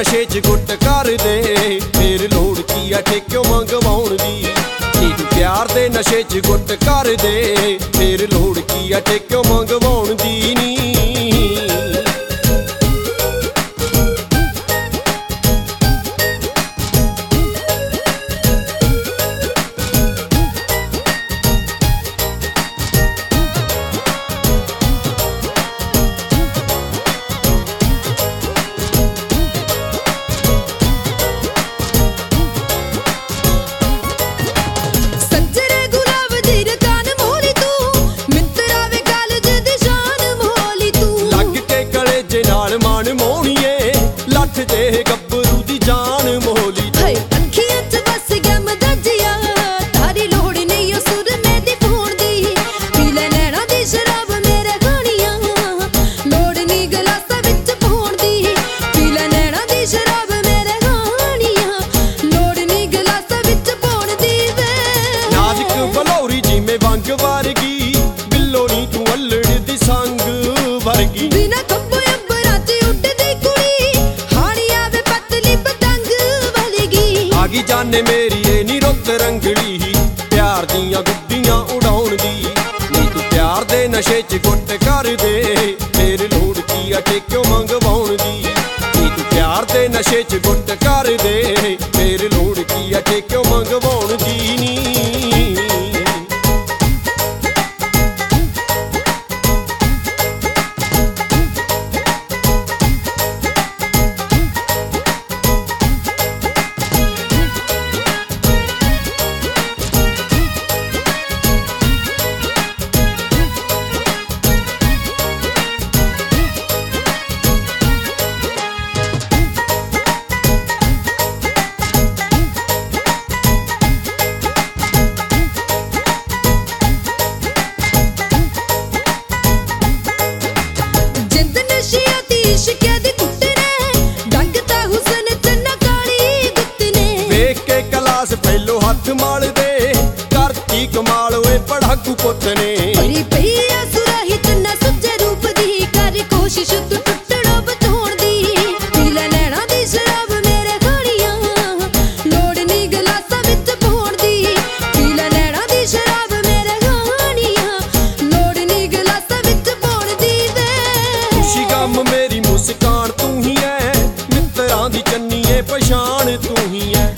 ਨਸ਼ੇ 'ਚ ਗੁੱਟ ਕਰਦੇ, ਫੇਰ ਲੋੜ ਕੀ ਆ ਠੇਕਿਓਂ ਮੰਗਵਾਉਣ ਦੀ। ਨੀ ਤੂੰ ਪਿਆਰ ਦੇ ਨਸ਼ੇ 'ਚ ਗੁੱਟ ਕਰਦੇ, ਫੇਰ ਲੋੜ ਕੀ ਆ ਠੇਕਿਓਂ ਮੰਗਵਾਉਣ ਦੀ ਨੀ। ਮਾਣ ਮੋਹਣੀਏ ਲੱਠ ਦੇ ਗੱਭਰੂ ਦੀ ਜਾਨ ਮੋਹਲੀ ਤੂੰ। ਅੱਖੀਆਂ 'ਚ ਵਸ ਗਿਆ ਮਦਜਿਆ, ਤਾਰੀ ਲੋੜ ਨਹੀਂ ਉਹ ਸੁਰਮੇ ਦੀ ਪੂਣ ਦੀ। ਪੀ ਲੈ ਨੈਣਾ ਦੀ ਸ਼ਰਾਬ ਮੇਰੇ ਗਾਣੀਆਂ, ਲੋੜ ਨਹੀਂ ਗਲਾਸਾਂ ਵਿੱਚ ਪਾਉਣ ਦੀ। ਪੀ ਲੈ ਨੈਣਾ ਦੀ ਸ਼ਰਾਬ ਮੇਰੇ ਗਾਣੀਆਂ, ਲੋੜ ਨਹੀਂ ਗਲਾਸਾਂ ਵਿੱਚ ਪਾਉਣ ਦੀ ਵੇ। ਨਾਜ਼ੁਕ ਬਲੌਰੀ ਜਿਵੇਂ ਵੰਗ ਵਰਗੀ, ਬਿੱਲੋ ਨੀ ਤੂੰ ਅਲੜ ਦੀ ਸੰਗ ਵਰਗੀ। ਬਿਨਾ ਖੱਬੇ ਆਗੀ ਜਾਨੇ ਮੇਰੀ ਏ ਨੀ ਰੁੱਤ ਰੰਗਲੀ, ਪਿਆਰ ਦੀਆਂ ਗੁੱਡੀਆਂ ਉਡਾਉਣ ਦੀ। ਨੀ ਤੂੰ ਪਿਆਰ ਦੇ ਨਸ਼ੇ 'ਚ ਗੁੱਟ ਕਰਦੇ, ਫੇਰ ਲੋੜ ਕੀ ਆ ਠੇਕਿਓਂ ਮੰਗਵਾਉਣ ਦੀ। ਨੀ ਤੂੰ ਪਿਆਰ ਦੇ ਨਸ਼ੇ 'ਚ ਗੁੱਟ ਕਰਦੇ, ਫੇਰ ਲੋੜ ਕੀ ਆ ਠੇਕਿਓਂ ਮੰਗਵਾਉਣ ਦੀ ਨੀ। ਪਹਿਲੋਂ ਹੱਥ ਮਲਦੇ, ਕਰਤੀ ਕਮਾਲ ਓਏ ਪੜਾਕੂ ਪੁੱਤ ਨੇ। ਭਰੀ ਪਈ ਆ ਸੁਰਾਹੀ ਚੰਨਾ ਸੁੱਚੇ ਰੂਪ ਦੀ, ਕਰ ਕੋਸ਼ਿਸ਼ ਤੂੰ ਟੁੱਟੜੋ ਬਚਾਉਣ ਦੀ। ਪੀ ਲੈ ਨੈਣਾ ਦੀ ਸ਼ਰਾਬ ਮੇਰੇ ਗਾਣੀਆਂ, ਲੋੜ ਨਹੀਂ ਗਲਾਸਾਂ ਵਿੱਚ ਪਾਉਣ ਦੀ। ਪੀ ਲੈ ਨੈਣਾ ਦੀ ਸ਼ਰਾਬ ਮੇਰੇ ਗਾਣੀਆਂ, ਲੋੜ ਨਹੀਂ ਗਲਾਸਾਂ ਵਿੱਚ ਪਾਉਣ ਦੀ ਵੇ। ਖੁਸ਼ੀ ਗਮ ਮੇਰੀ ਮੁਸਕਾਨ ਤੂੰ ਹੀ ਐ, ਮਿੱਤਰਾਂ ਦੀ ਚੰਨੀਏ ਪਛਾਣ ਤੂੰ ਹੀ ਐ।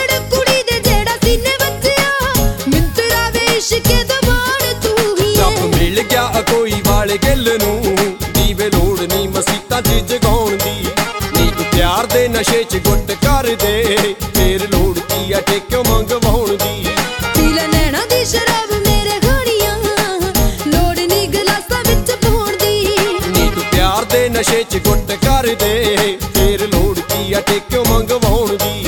ਮਿਲ ਗਿਆ ਕੋਈ ਵਾਲੇ ਗਿੱਲ ਨੂੰ, ਦੀਵੇ ਲੋੜ ਨਹੀਂ ਮਸੀਤਾਂ 'ਚ ਜਗਾਉਣ ਦੀ। ਨੀ ਤੂੰ ਪਿਆਰ ਦੇ ਨਸ਼ੇ 'ਚ ਗੁੱਟ ਕਰਦੇ, ਫੇਰ ਲੋੜ ਕੀ ਆ ਠੇਕਿਓਂ ਮੰਗਵਾਉਣ ਦੀ। ਪੀ ਲੈ ਨੈਣਾ ਦੀ ਸ਼ਰਾਬ ਮੇਰੇ ਗਾਣੀਆਂ, ਲੋੜ ਨਹੀਂ ਗਲਾਸਾਂ ਵਿੱਚ ਪਾਉਣ ਦੀ। ਨੀ ਤੂੰ ਪਿਆਰ ਦੇ ਨਸ਼ੇ 'ਚ ਗੁੱਟ ਕਰਦੇ, ਫੇਰ ਲੋੜ ਕੀ ਆ ਠੇਕਿਓਂ ਮੰਗਵਾਉਣ ਦੀ।